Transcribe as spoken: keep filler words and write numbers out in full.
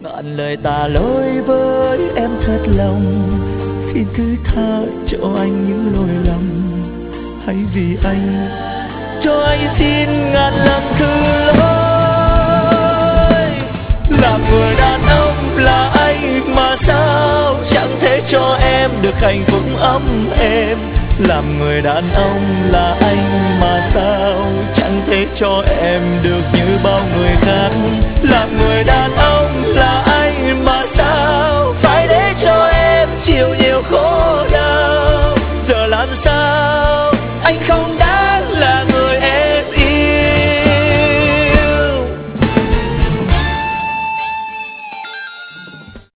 ngàn lời tà lỗi với em thật lòng, xin thứ tha cho anh những lỗi lầm, hãy vì anh cho anh xin ngàn lần thứ lỗi. Làm người đàn ông là anh mà sao chẳng thể cho em được hạnh phúc ấm êm. Làm người đàn ông là anh mà sao chẳng thể cho em được như bao người khác. Làm người đàn ông